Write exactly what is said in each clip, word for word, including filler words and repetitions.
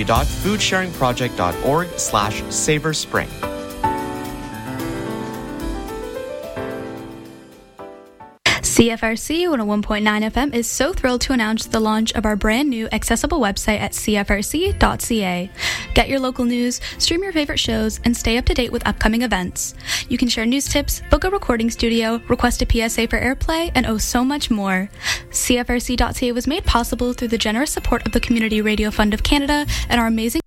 www.foodsharingproject.org slash saverspring. C F R C one oh one point nine F M is so thrilled to announce the launch of our brand new accessible website at c f r c dot c a. Get your local news, stream your favorite shows, and stay up to date with upcoming events. You can share news tips, book a recording studio, request a P S A for airplay, and oh so much more. c f r c dot c a was made possible through the generous support of the Community Radio Fund of Canada and our amazing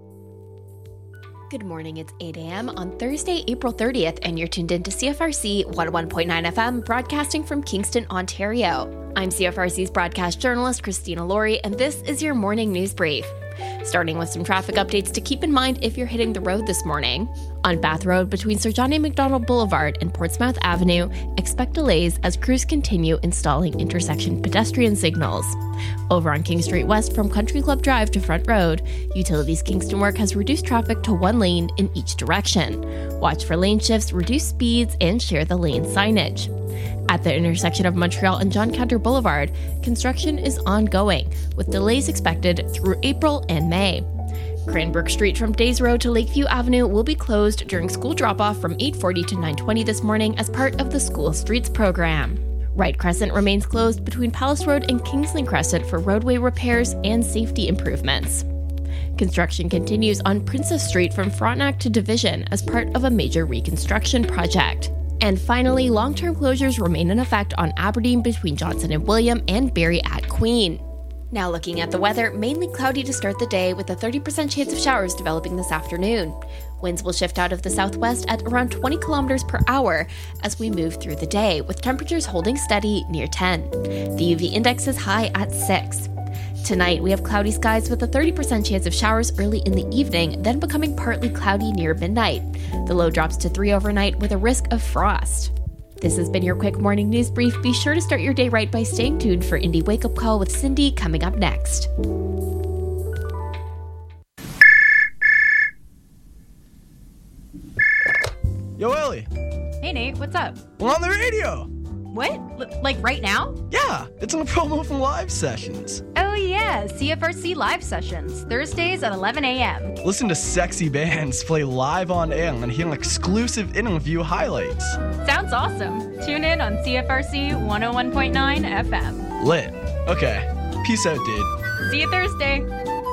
Good morning, it's eight a.m. on Thursday, April thirtieth, and you're tuned in to C F R C one oh one point nine F M, broadcasting from Kingston, Ontario. I'm C F R C's broadcast journalist, Christina Laurie, and this is your morning news brief. Starting with some traffic updates to keep in mind if you're hitting the road this morning. On Bath Road between Sir John A. Macdonald Boulevard and Portsmouth Avenue, expect delays as crews continue installing intersection pedestrian signals. Over on King Street West from Country Club Drive to Front Road, Utilities Kingston Work has reduced traffic to one lane in each direction. Watch for lane shifts, reduce speeds, and share the lane signage. At the intersection of Montreal and John Counter Boulevard, construction is ongoing, with delays expected through April and May. Cranbrook Street from Days Road to Lakeview Avenue will be closed during school drop-off from eight forty to nine twenty this morning as part of the School Streets program. Wright Crescent remains closed between Palace Road and Kingsland Crescent for roadway repairs and safety improvements. Construction continues on Princess Street from Frontenac to Division as part of a major reconstruction project. And finally, long-term closures remain in effect on Aberdeen between Johnson and William and Barrie at Queen. Now looking at the weather, mainly cloudy to start the day with a thirty percent chance of showers developing this afternoon. Winds will shift out of the southwest at around twenty kilometers per hour as we move through the day, with temperatures holding steady near ten. The U V index is high at six. Tonight, we have cloudy skies with a thirty percent chance of showers early in the evening, then becoming partly cloudy near midnight. The low drops to three overnight with a risk of frost. This has been your quick morning news brief. Be sure to start your day right by staying tuned for Indie Wake Up Call with Cindy coming up next. Yo, Ellie. Hey, Nate, what's up? We're on the radio. What? L- like right now? Yeah, it's a promo from Live Sessions. Oh yeah, C F R C Live Sessions, Thursdays at eleven a.m. Listen to sexy bands play live on air and hear exclusive interview highlights. Sounds awesome. Tune in on C F R C one oh one point nine F M. Lit. Okay. Peace out, dude. See you Thursday.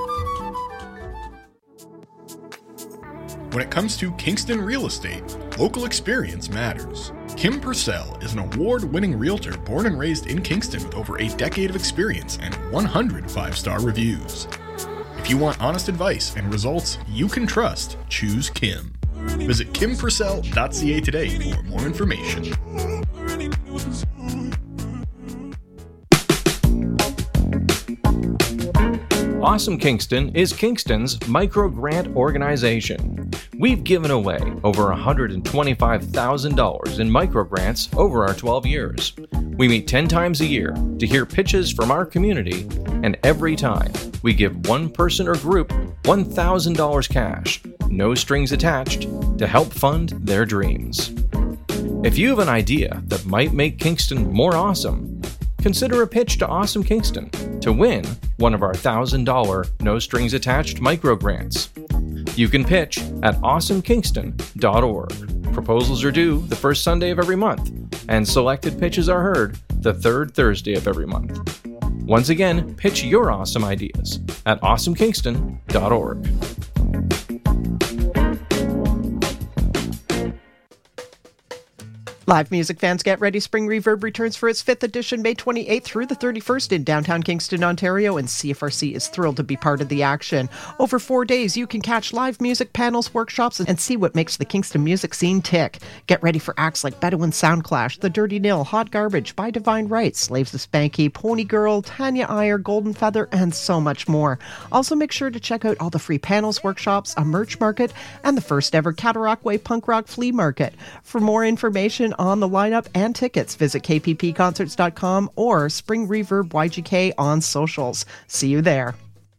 When it comes to Kingston real estate, local experience matters. Kim Purcell is an award-winning realtor born and raised in Kingston with over a decade of experience and one hundred five-star reviews. If you want honest advice and results you can trust, choose Kim. Visit kim purcell dot c a today for more information. Awesome Kingston is Kingston's micro-grant organization. We've given away over one hundred twenty-five thousand dollars in micro-grants over our twelve years. We meet ten times a year to hear pitches from our community, and every time we give one person or group one thousand dollars cash, no strings attached, to help fund their dreams. If you have an idea that might make Kingston more awesome, consider a pitch to Awesome Kingston to win one of our one thousand dollars no-strings-attached micro-grants. You can pitch at awesome kingston dot org. Proposals are due the first Sunday of every month, and selected pitches are heard the third Thursday of every month. Once again, pitch your awesome ideas at awesome kingston dot org. Live music fans, get ready. Spring Reverb returns for its fifth edition May twenty-eighth through the thirty-first in downtown Kingston, Ontario, and C F R C is thrilled to be part of the action. Over four days, you can catch live music, panels, workshops, and see what makes the Kingston music scene tick. Get ready for acts like Bedouin Soundclash, The Dirty Nil, Hot Garbage, By Divine Rights, Slaves of Spanky, Pony Girl, Tanya Iyer, Golden Feather, and so much more. Also, make sure to check out all the free panels, workshops, a merch market, and the first ever Cataract Way Punk Rock Flea Market. For more information on the lineup and tickets, visit k p p concerts dot com or Spring Reverb Y G K on socials. See you there.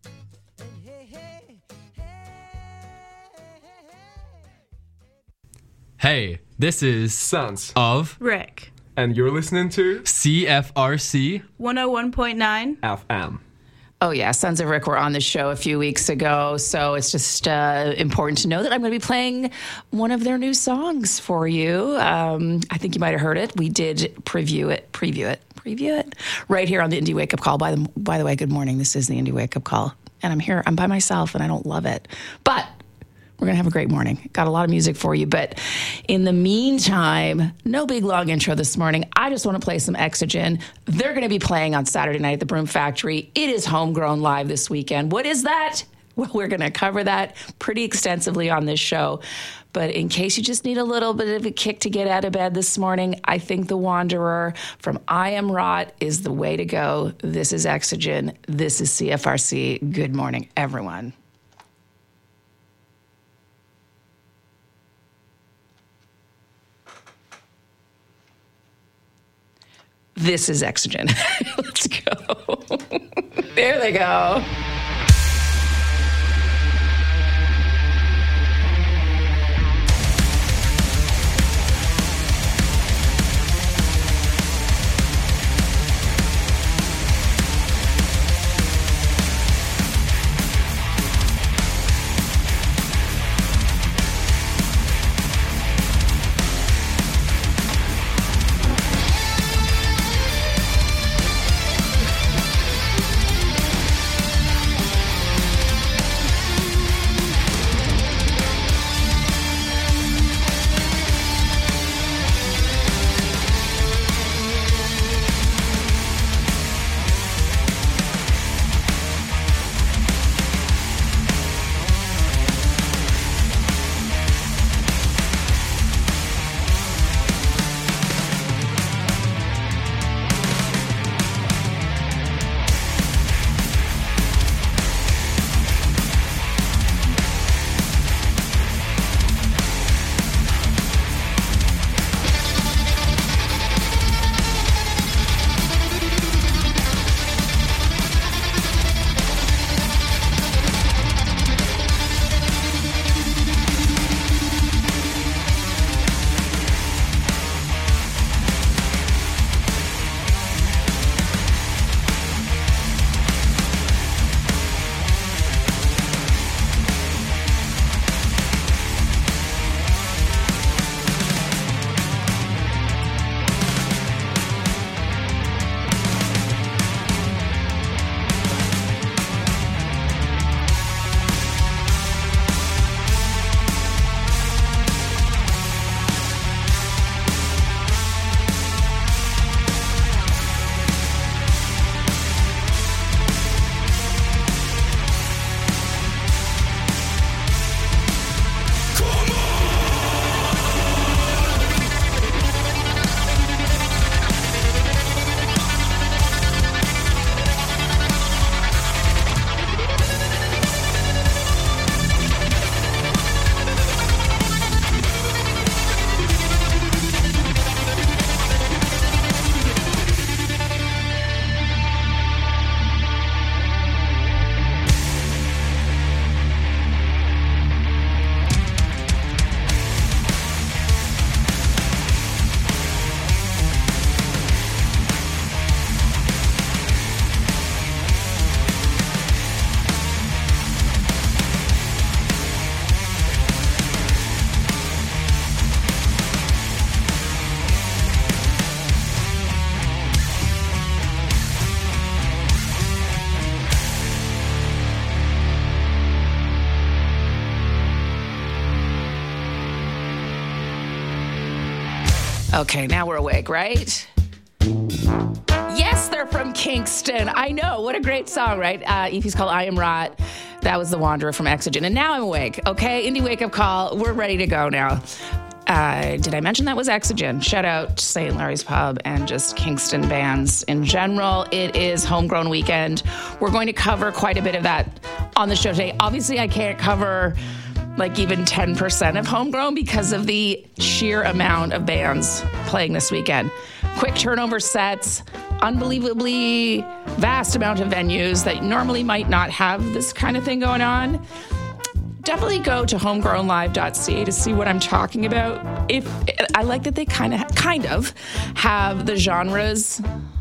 Hey, this is Sans of Rick, and you're listening to C F R C one oh one point nine F M. Oh, yeah. Sons of Rick were on the show a few weeks ago, so it's just uh, important to know that I'm going to be playing one of their new songs for you. Um, I think you might have heard it. We did preview it, preview it, preview it right here on the Indie Wake Up Call. By the, by the way, good morning. This is the Indie Wake Up Call, and I'm here. I'm by myself, and I don't love it. But we're going to have a great morning. Got a lot of music for you. But in the meantime, no big long intro this morning. I just want to play some Exogen. They're going to be playing on Saturday night at the Broom Factory. It is Homegrown Live this weekend. What is that? Well, we're going to cover that pretty extensively on this show. But in case you just need a little bit of a kick to get out of bed this morning, I think The Wanderer from I Am Rot is the way to go. This is Exogen. This is C F R C. Good morning, everyone. This is Exogen. Let's go. There they go. Okay, now we're awake, right? Yes, they're from Kingston. I know. What a great song, right? Uh, E P's called I Am Rot. That was The Wanderer from Exogen. And now I'm awake, okay? Indie Wake Up Call. We're ready to go now. Uh, did I mention that was Exogen? Shout out Saint Larry's Pub and just Kingston bands in general. It is Homegrown Weekend. We're going to cover quite a bit of that on the show today. Obviously, I can't cover like even ten percent of Homegrown because of the sheer amount of bands playing this weekend. Quick turnover sets, unbelievably vast amount of venues that normally might not have this kind of thing going on. Definitely go to homegrown live dot c a to see what I'm talking about. If I like that they kind of kind of have the genres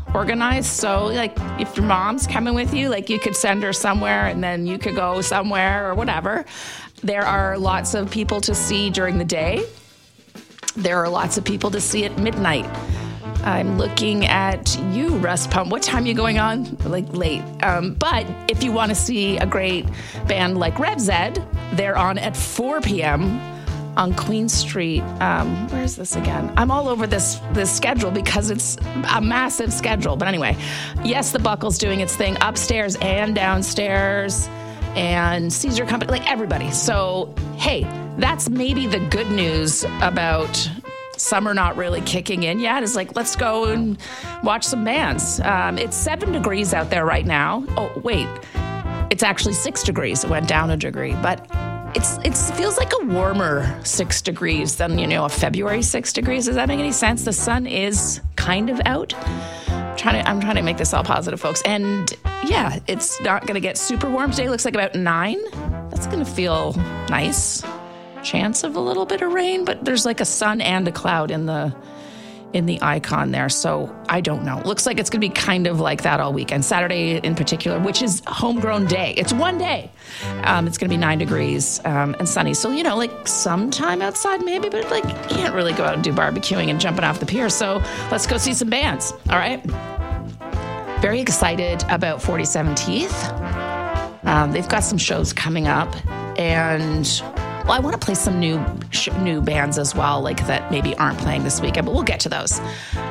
organized. So like if your mom's coming with you, like you could send her somewhere and then you could go somewhere or whatever. There are lots of people to see during the day. There are lots of people to see at midnight. I'm looking at you, Rust Pump. What time are you going on? Like late. Um, but if you want to see a great band like Rev Zed, they're on at four p.m. on Queen Street. Um, where is this again? I'm all over this this schedule because it's a massive schedule. But anyway, yes, the Buckle's doing its thing upstairs and downstairs, and Caesar Company, like everybody. So, hey, that's maybe the good news about summer not really kicking in yet, is like, let's go and watch some bands. Um, it's seven degrees out there right now. Oh, wait, it's actually six degrees. It went down a degree, but it's it feels like a warmer six degrees than, you know, a February six degrees. Does that make any sense? The sun is kind of out. I'm trying to, I'm trying to make this all positive, folks. And yeah, it's not going to get super warm today. It looks like about nine. That's going to feel nice. Chance of a little bit of rain, but there's like a sun and a cloud in the in the icon there. So I don't know. Looks like it's going to be kind of like that all weekend. Saturday in particular, which is Homegrown Day. It's one day. Um, it's going to be nine degrees um, and sunny. So, you know, like sometime outside maybe, but like you can't really go out and do barbecuing and jumping off the pier. So let's go see some bands. All right. Very excited about forty-seven Teeth. Um, they've got some shows coming up, and well, I want to play some new sh- new bands as well, like that maybe aren't playing this weekend, but we'll get to those.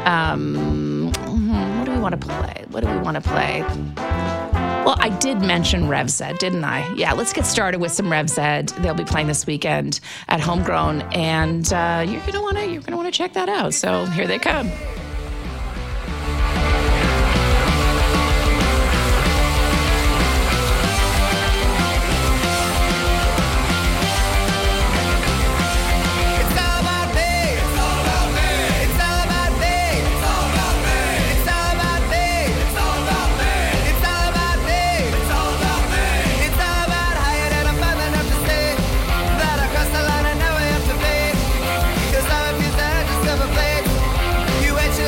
Um, what do we want to play? What do we want to play? Well, I did mention Rev Zed, didn't I? Yeah, let's get started with some Rev Zed. They'll be playing this weekend at Homegrown, and uh, you're gonna want to you're gonna want to check that out. So here they come. You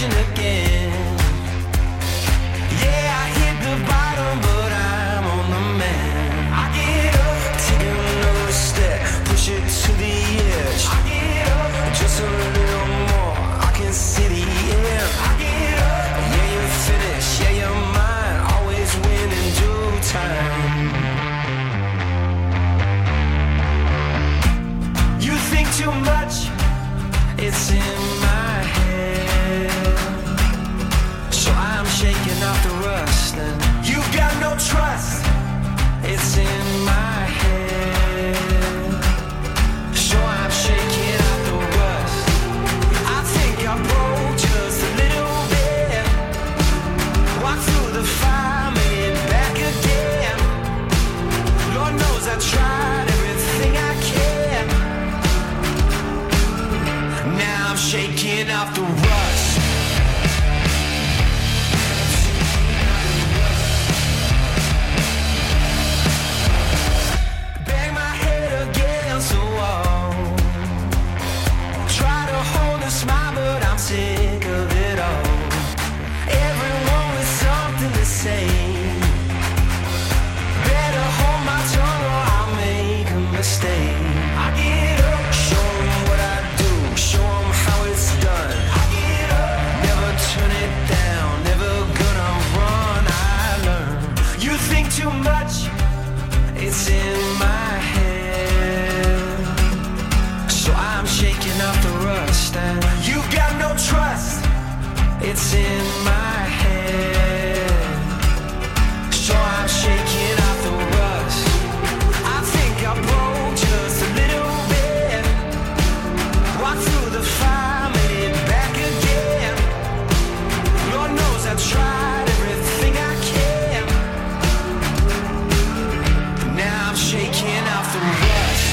crashing again. Yeah, I hit the bottom, but I'm on the mend. I get up, take another step, push it to the edge. I get up, just a little more, I can see the end. I get up, yeah, you're finished, yeah, you're mine, always win in due time. You think too much, it's in my head, so I'm shaking off the rust. And you got no trust, it's in my head, so I'm shaking off the rust. I think I broke just a little bit, walked through the fire, made it back again. Lord knows I tried everything I can. Now I'm shaking off the rust. Bang my head against the wall, try to hold a smile, but I'm sick of it all. Everyone with something to say, better hold my tongue or I'll make a mistake. I get up, show 'em what I do, show 'em how it's done. I get up, never turn it down, never gonna run, I learn. You think too much, it's in my head, so I'm shaking off the rust. And you got no trust, it's in my head, so I'm shaking off the rust. I think I broke just a little bit, walked through the fire, made it back again. Lord knows I tried everything I can. Now I'm shaking off the rust.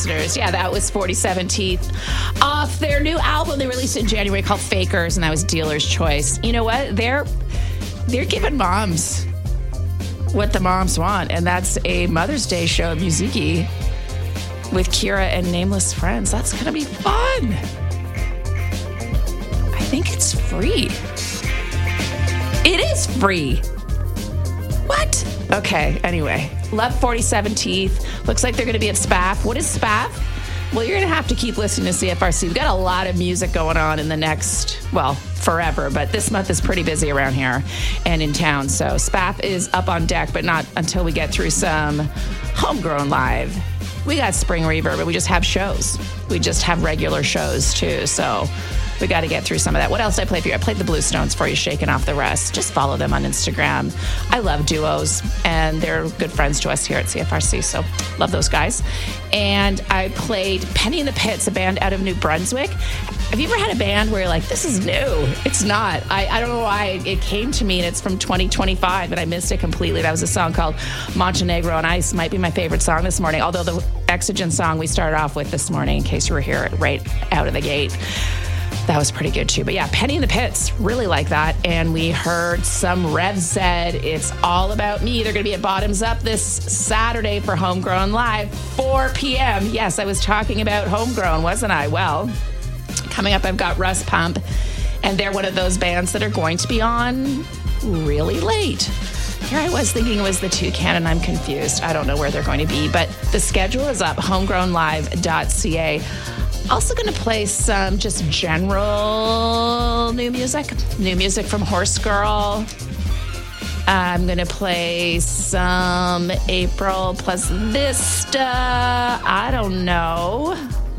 listeners. Yeah, that was forty-seven Teeth off their new album they released in January called Fakers, and that was Dealer's Choice. You know what? They're they're giving moms what the moms want, and that's a Mother's Day show at Musiki with Kira and Nameless Friends. That's going to be fun. I think it's free. It is free. What? Okay, anyway. Love forty-seven Teeth. Looks like they're going to be at S P A F. What is S P A F? Well, you're going to have to keep listening to C F R C. We've got a lot of music going on in the next, well, forever, but this month is pretty busy around here and in town. So S P A F is up on deck, but not until we get through some Homegrown Live. We got Spring Reverb, but we just have shows. We just have regular shows, too. So we got to get through some of that. What else did I play for you? I played the Bluestones for you, Shaking Off the Rest. Just follow them on Instagram. I love duos, and they're good friends to us here at C F R C, so love those guys. And I played Penny in the Pits, a band out of New Brunswick. Have you ever had a band where you're like, this is new? It's not. I, I don't know why it came to me, and it's from twenty twenty-five, and I missed it completely. That was a song called Montenegro on Ice. Might be my favorite song this morning, although the Exogen song we started off with this morning, in case you were here right out of the gate, that was pretty good too. But yeah, Penny in the Pits, really like that. And we heard some Rev Zed, It's All About Me. They're going to be at Bottoms Up this Saturday for Homegrown Live, four p.m. Yes, I was talking about Homegrown, wasn't I? Well, coming up, I've got Russ Pump, and they're one of those bands that are going to be on really late. Here I was thinking it was the Toucan, and I'm confused. I don't know where they're going to be, but the schedule is up, homegrown live dot c a. Also going to play some just general new music. New music from Horse Girl. I'm going to play some April plus Vista. I don't know.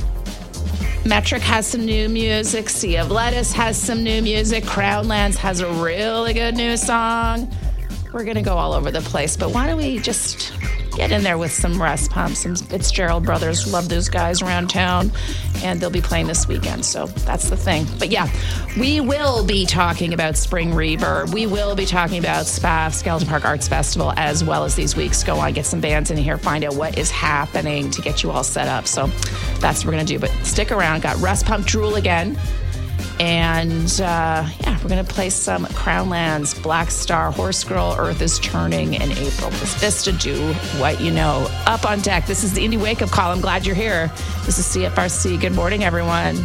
Metric has some new music. Sea of Lettuce has some new music. Crownlands has a really good new song. We're going to go all over the place, but why don't we just get in there with some Russ Pump, some Fitzgerald Brothers. Love those guys around town, and they'll be playing this weekend, so that's the thing. But yeah, we will be talking about Spring Reverb. We will be talking about S P A F, Skeleton Park Arts Festival, as well as these weeks go on. Get some bands in here, find out what is happening to get you all set up. So that's what we're going to do. But stick around. Got Russ Pump Drool again. And uh, yeah, we're going to play some Crownlands, Black Star, Horse Girl, Earth is Turning, and April Plus Vista, Do What You Know. Up on deck. This is the Indie Wake Up Call. I'm glad you're here. This is C F R C. Good morning, everyone.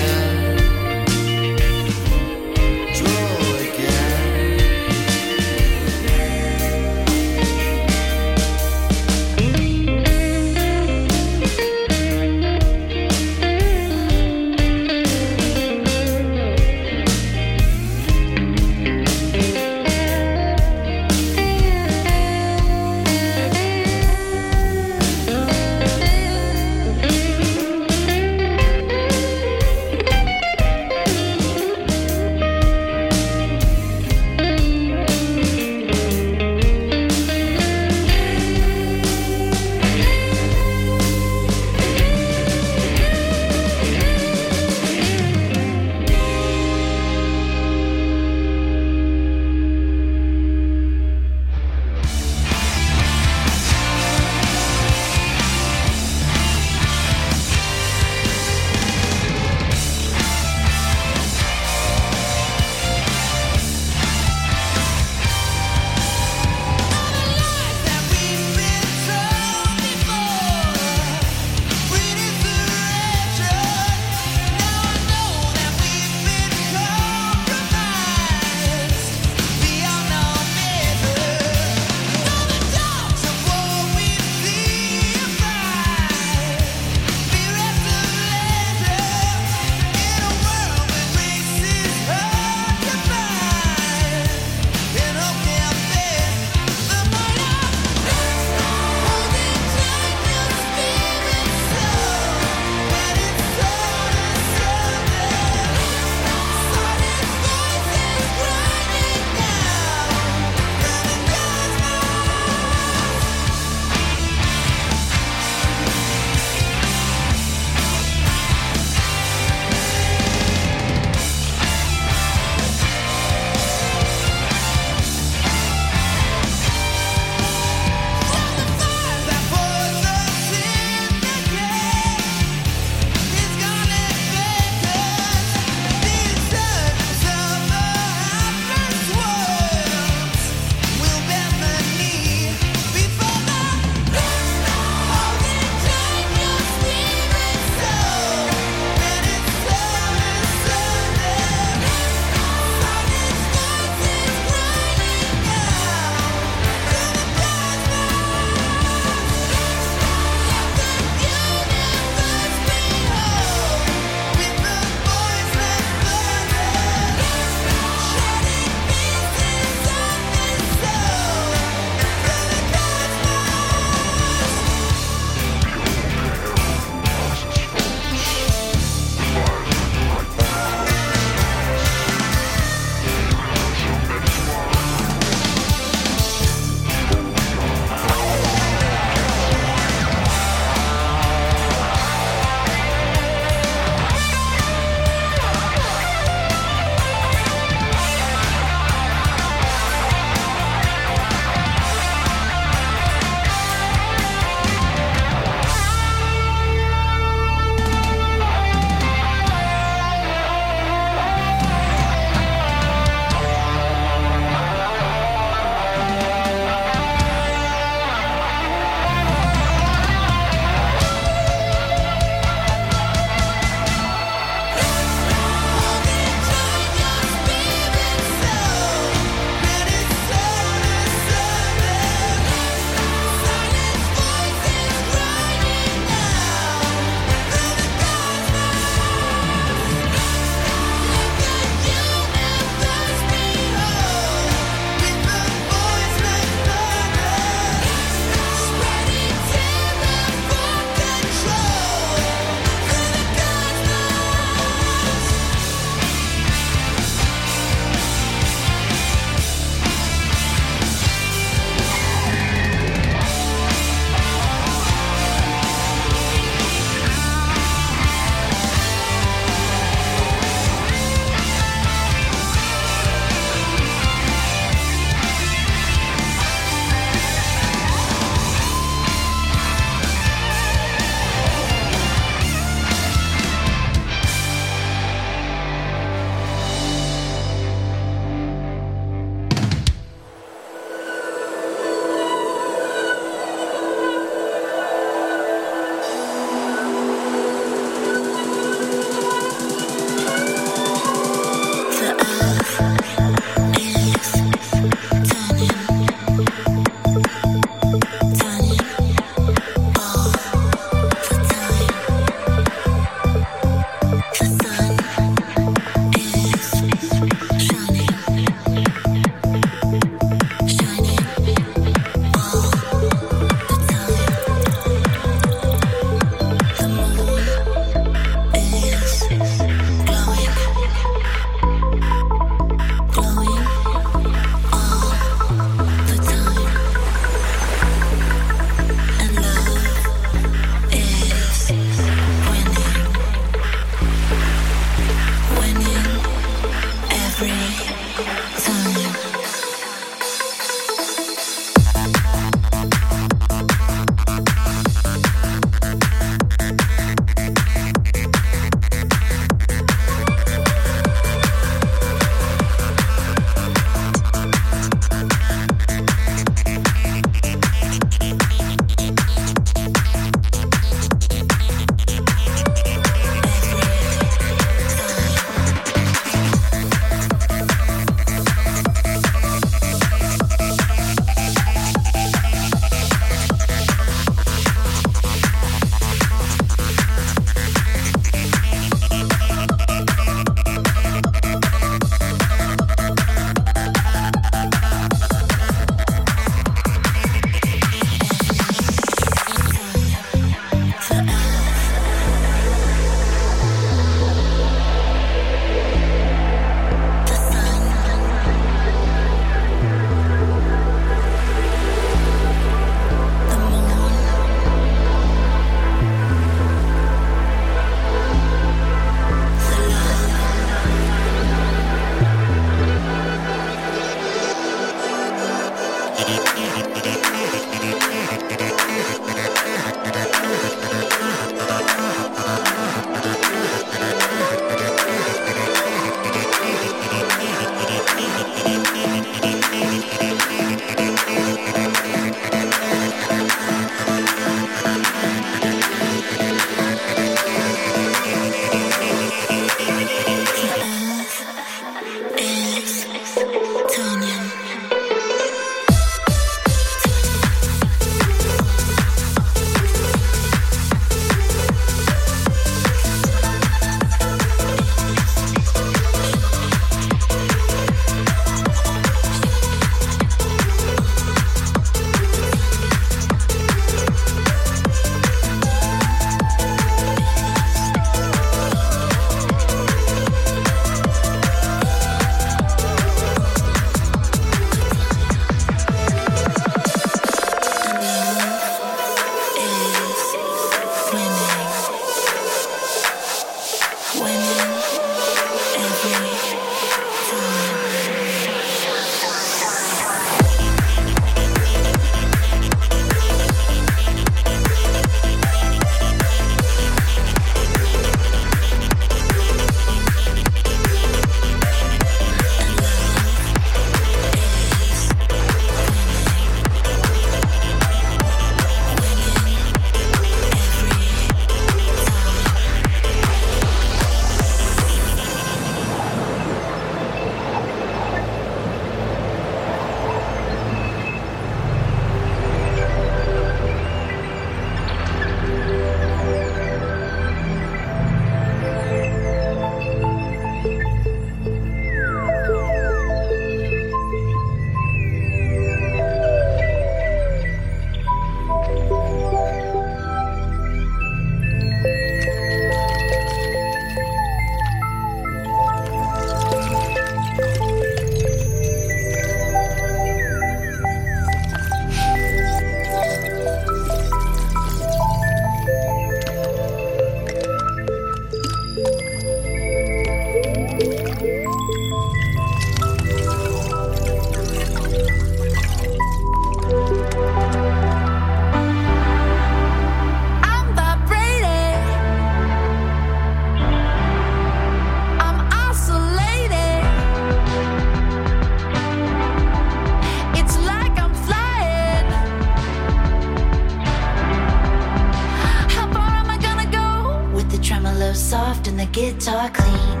guitar clean.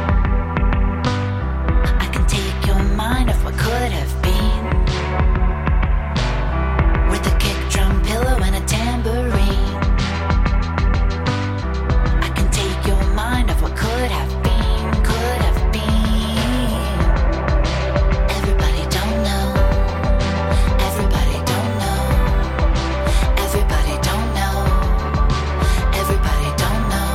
I can take your mind off what could have been, with a kick drum pillow and a tambourine. I can take your mind off what could have been, could have been. Everybody don't know, everybody don't know, everybody don't know, everybody don't know.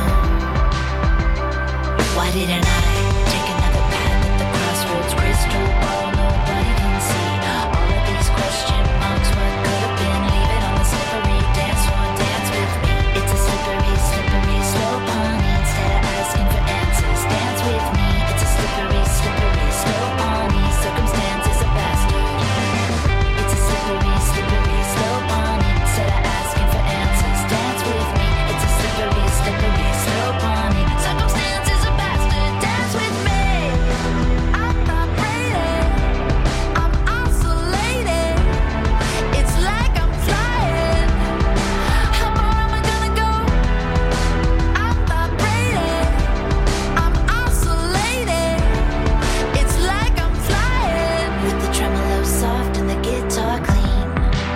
Why didn't I take another path at the crossroads? Crystal ball, nobody can see. All of these question marks, what could have been? Leave it on the slippery dance floor, dance with me. It's a slippery, slippery slope, honey. Instead of asking for answers, dance with me. It's a slippery, slippery slope, honey. Circumstance is a bastard. It's a slippery, slippery slope, honey. Instead of asking for answers, dance with me. It's a slippery, slippery slope, honey. Circumstance is a bastard. Dance with me. I'm vibrating. I'm oscillating. It's like I'm flying. How far am I gonna go? I'm vibrating. I'm oscillating. It's like I'm flying. With the tremolo soft and the guitar clean,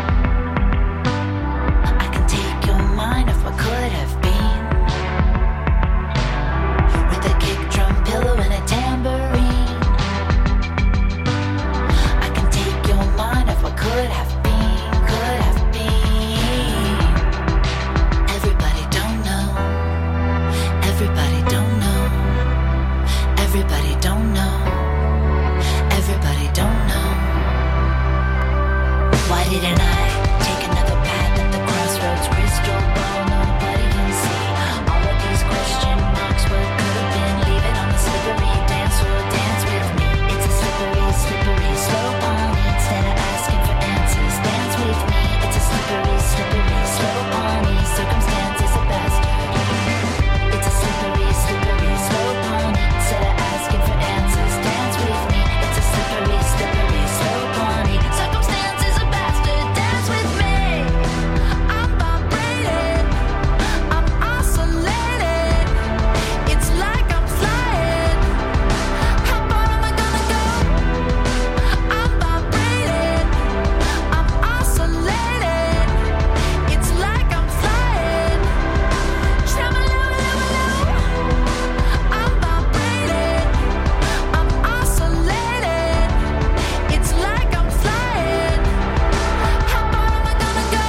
I can take your mind off what could have been, with a kick drum pillow and a tambourine. I can take your mind off what could have been, could have been. Everybody don't know, everybody don't know, everybody don't know, everybody don't know. Why didn't I take another path at the crossroads? Crystal ball, nobody can see. All of these question marks, what could have been? Leave it on the slippery dance floor, dance with me. It's a slippery, slippery slope, honey. Instead of asking for answers, dance with me. It's a slippery, slippery slope, honey. Circumstance is a bastard. It's a slippery, slippery slope, honey. Instead of asking for answers, dance with me. It's a slippery, slippery slope, honey. Circumstance is a bastard. Dance with me. I'm vibrating. I'm oscillating. It's like I'm flying. How far am I gonna go? I'm vibrating. I'm oscillating. It's like I'm flying. Tremolo, I'm vibrating. I'm oscillating. It's like I'm flying. How far am I gonna go?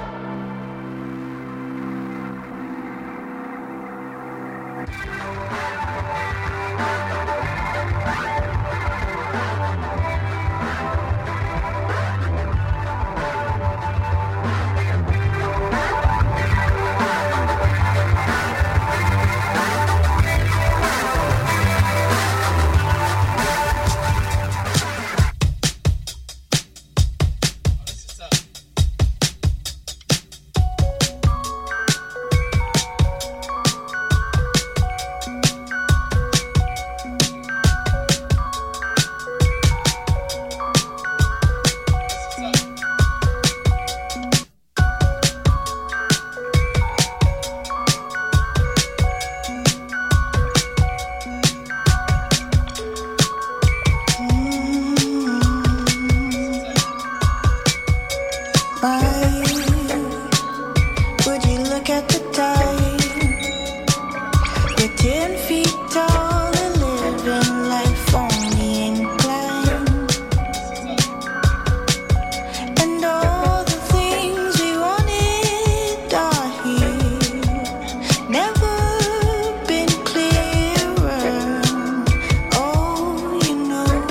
Would you look at the time? We're ten feet tall and living life on the incline. And all the things we wanted are here. Never been clearer. Oh, you know,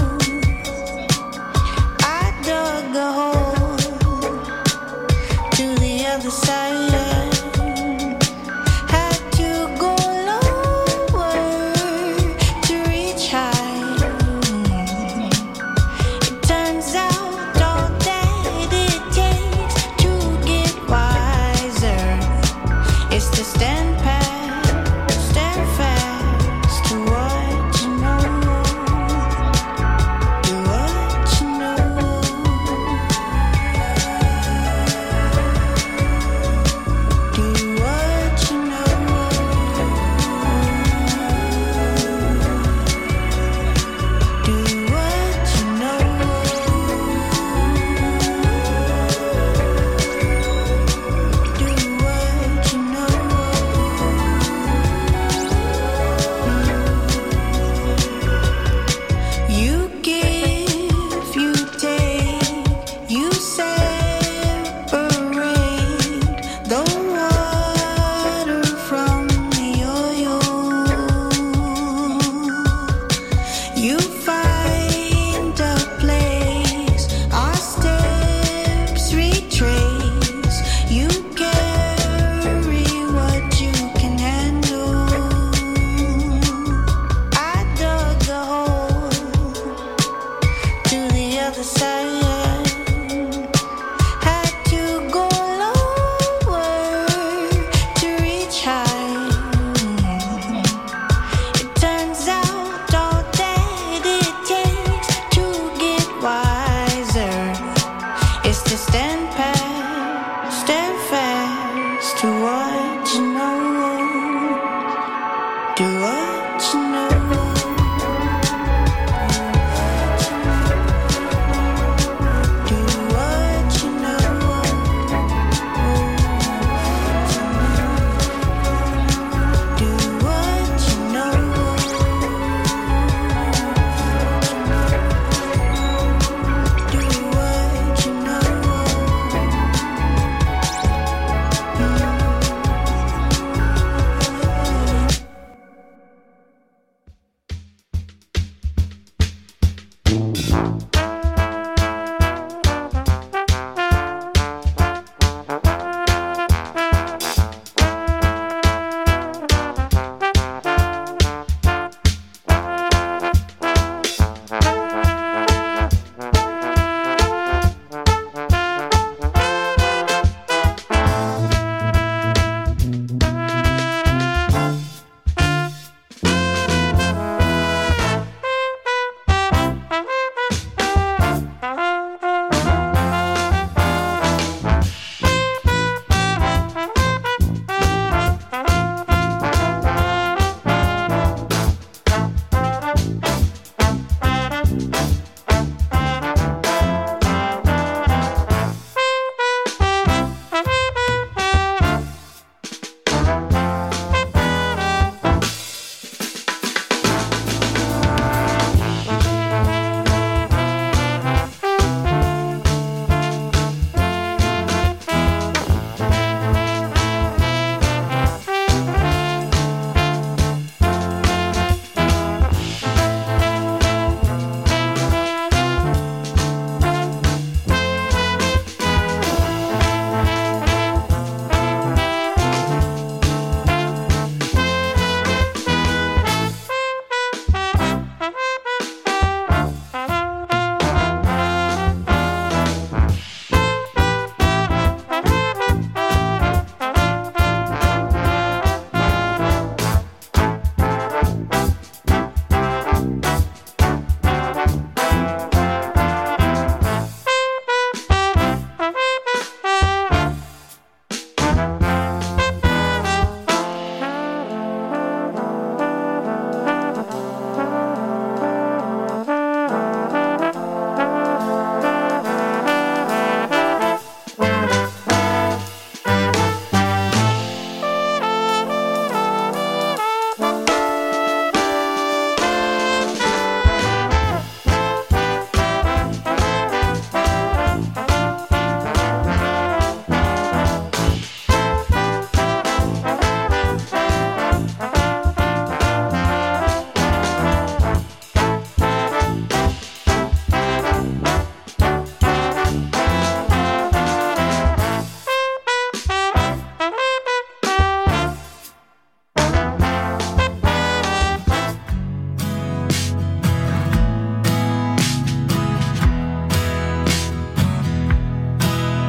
I dug a hole to the other side. Had to go lower to reach high. It turns out all that it takes to get wiser is to stand past, stand fast to what you know, to what you know.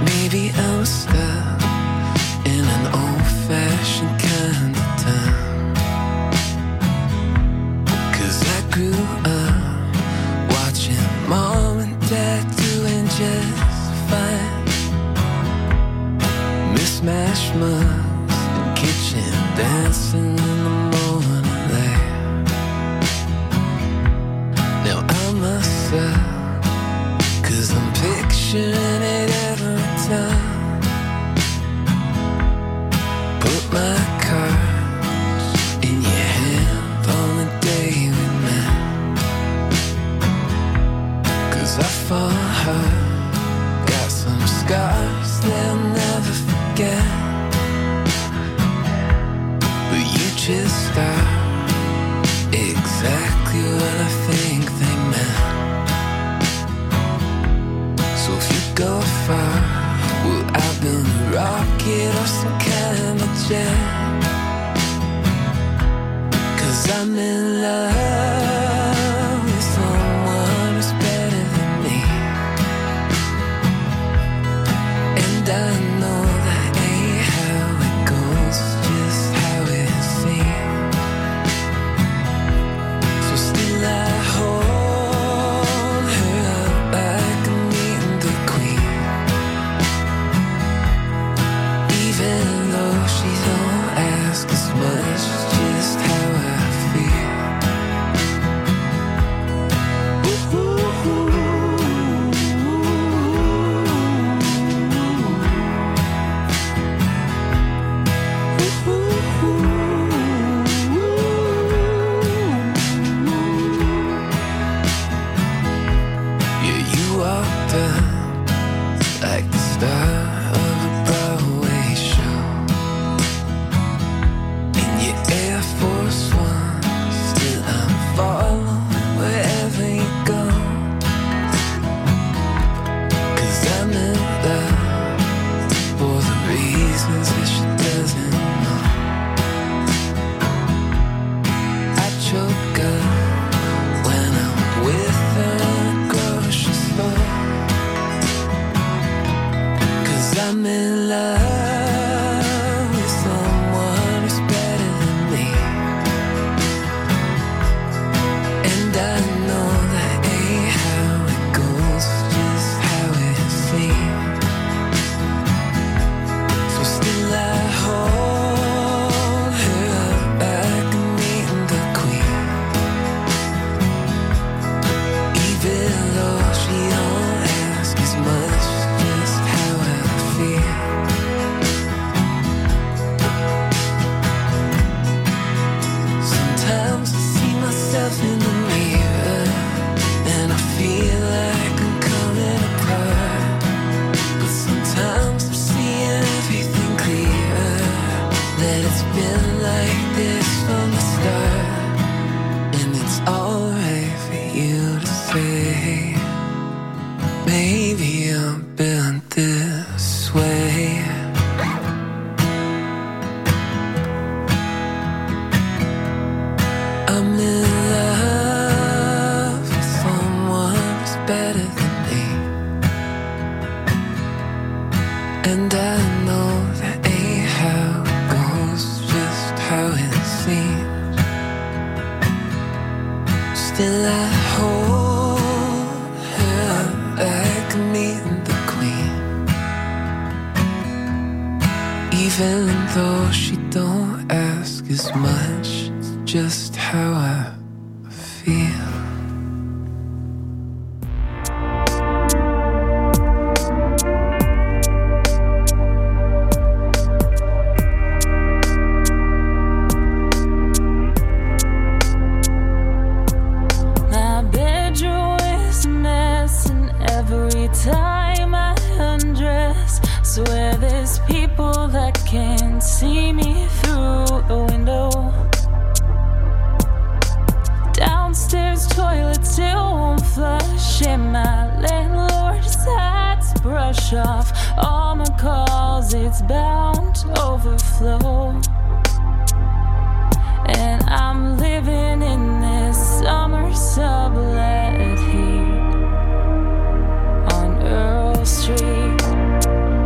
Maybe I'm stuck in an old-fashioned kind of time. 'Cause I grew up watching mom and dad doing just fine. Mismatched mugs in kitchen, dancing in the morning light. Now I'm myself, 'cause I'm picturing it every time. Put my cards in your hand on the day we met. 'Cause I fall hard, got some scars they'll never forget. But you just start exactly what I think they meant. So if you go far, well, I'll build a rocket or some kind of jet. 'Cause I'm in love with someone who's better than me. And I know that ain't how it goes, just how it seems. So still I hold her up like I'm meeting the queen. Even though she don't ask as much, just how I feel. Yeah, you walked up like the star of a Broadway show. In your Air Force One, still I'm following wherever you go. 'Cause I'm in love for the reasons that she doesn't know. I choke up when I'm with her in a grocery store. 'Cause I'm in love with someone who's better than me. And I know that ain't how it goes, just how it seems. So still I hold her up like I'm meeting the queen. Even though she don't ask as much, just how I feel. Sometimes I see myself in the mirror and I feel like I'm coming apart. But sometimes I'm seeing everything clearer, that it's been like this from the start. And it's alright for you to say, maybe I'm built this way. I'm in love with someone who's better than me. And I know that ain't how it goes, just how it seems. Still I hold her up like I'm meeting the queen. Even though she don't ask as much, it's just how I feel. My bedroom is a mess, and every time I undress, swear there's people that can't see me through the window. Downstairs toilet still won't flush, and my landlord decides to brush off all my calls. It's bound to overflow, and I'm living in this summer sublet here on Earl Street.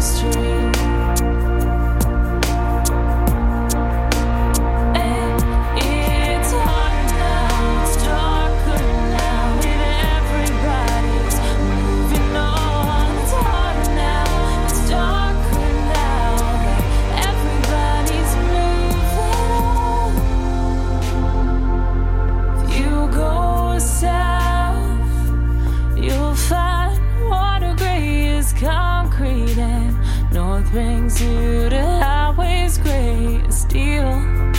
street. And it's hot now, it's darker now, and everybody's moving on. It's hot now, it's darker now, but everybody's moving on. If you go south, you'll find water gray is concrete, and north brings you to highways gray as steel.